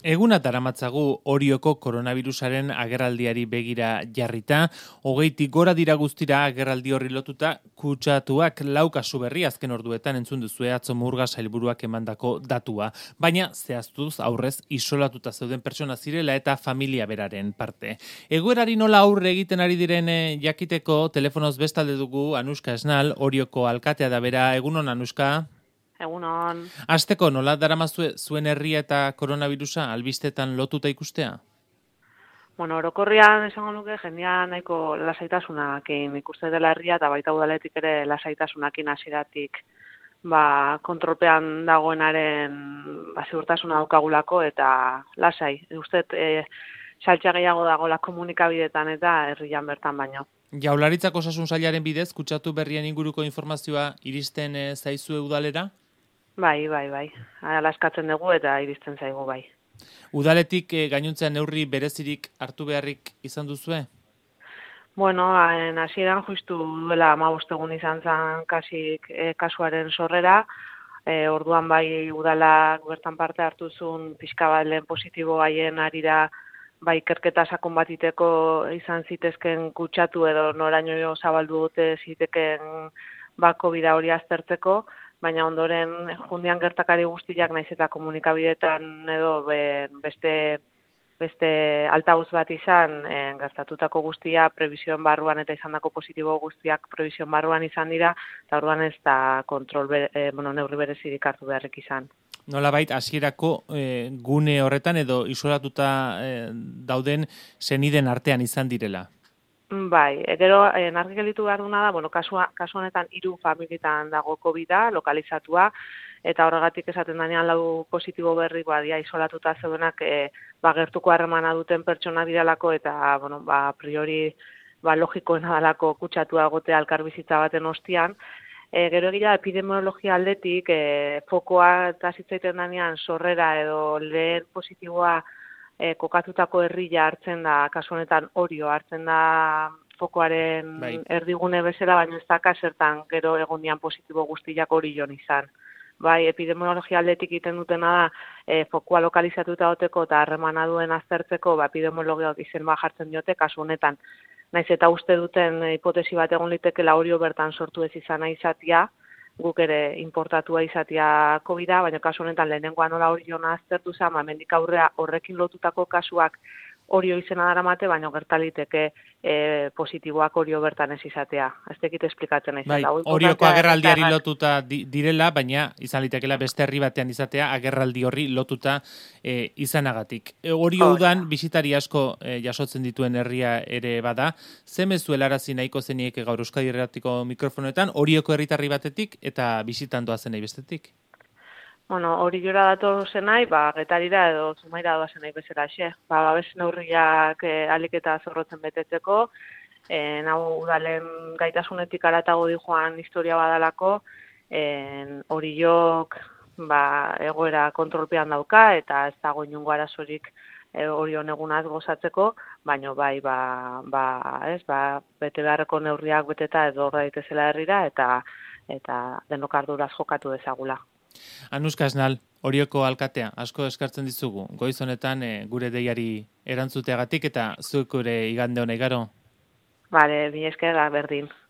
Eguna daramatzagu Orioko koronavirusaren agerraldiari begira jarrita, 20tik gora dira guztira agerraldi horri lotuta, kutsatuak 4 kasu berri azken orduetan entzun duzue atzo Murga sailburuak emandako datua. Baina zehaztuz aurrez isolatuta zeuden pertsona zirela eta familia beraren parte. Egoerari nola aurre egiten ari diren jakiteko telefonoz bestalde dugu Anuska Esnal, Orioko alkatea da bera. Egunon, Anuska? Egunon. Hasteko nola daramazue zuen herria eta koronavirusa albistetan lotuta ikustea? Bueno, orokorrian esango nuke jendea nahiko lasaitasunakin ikuste dela herria eta baita udaletik ere lasaitasunakin hasieratik kontrolpean dagoenaren ziurtasuna daukagulako eta lasai. Ustet saltza gehiago dagoela komunikabideetan eta herrian bertan baino. Jaurlaritzako osasun sailaren bidez kutsatu berrien inguruko informazioa iristen zaizue udalera? Bai. Hala eskatzen dugu eta iristen zaigu bai. Udaletik gainuntzean neurri berezirik hartu beharrik izan duzue? Bueno, hasieran justu duela 15 egun izan zen kasuaren sorrera. Orduan bai udalak bertan parte hartu zuen pixka bat lehen positibo gaien arira bai ikerketa sakon bat iteko izan zitezken kutsatu edo noraino zabaldu dute ziteken COVID hori aztertzeko. Baina ondoren jundian gertakari guztiak naiz eta komunikabideetan edo beste altauz bat izan, gertatutako guztia prebisioen barruan eta izandako positibo guztiak prebisioen barruan izan dira, eta orduan ez da neurri berezirik hartu beharrik izan. Nolabait hasierako gune horretan edo isolatuta dauden seniden artean izan direla? Bai, gero argi gelditu behar duna da, kasu honetan 3 familietan dago COVID-a, lokalizatua, eta horregatik esaten danean 4 positibo berri badia isolatuta zeudenak gertuko harremana duten pertsona diralako eta a priori logikoena dalako kutsatua egotea elkarbizitza baten ostian. Gero egia epidemiologia aldetik fokoa eta zitzaiten danean sorrera edo lehen positiboa kokatutako herria hartzen da, kasu honetan Orio hartzen da fokoaren erdigune bezala, baina ez da kasertan gero egondian positibo guztiak Orion izan. Bai, epidemiologia aldetik egiten dutena da fokoa lokalizatuta goteko eta harremana duen aztertzeko, epidemiologiak izen jartzen diote, kasu honetan. Naiz eta uste duten hipotesi bat egon litekela Orio bertan sortu ez izana izatea, guk ere importatua izatea COVID-a, baina kasu honetan lehenengoan nola Oriona aztertu zen, hemendik aurrea horrekin lotutako kasuak Orio izena daramate, baina gertaliteke positiboak Orio bertan ez izatea. Ez tekit esplikatzen naiz. Bai, Orioko agerraldiari lotuta direla, baina izan litekeela beste herri batean izatea agerraldi horri lotuta izanagatik. Orio udan bisitari asko jasotzen dituen herria ere bada. Ze mezu helarazi nahiko zenieke gaur Euskadi Irratiko mikrofonoetan Orioko herritarri batetik eta bisitan doazenei bestetik? Oriora dator zenai, Getarira edo Zumaira doazenai bezala xe. Babes neurriak alik eta zorrotzen betetzeko, nau udalen gaitasunetik aratago di joan historia badalako, Oriok egoera kontrolpean dauka eta ez dago inungo arazorik Orion egunaz gozatzeko, baina bai, bete beharreko neurriak beteta edo horra daitezela herrira eta denok arduraz jokatu dezagula. Anuska Esnal, Orioko alkatea, asko eskartzen dizugu. Goiz honetan gure deiari erantzuteagatik eta zuek ere igande hona igaro. Bale, mi esker berdin.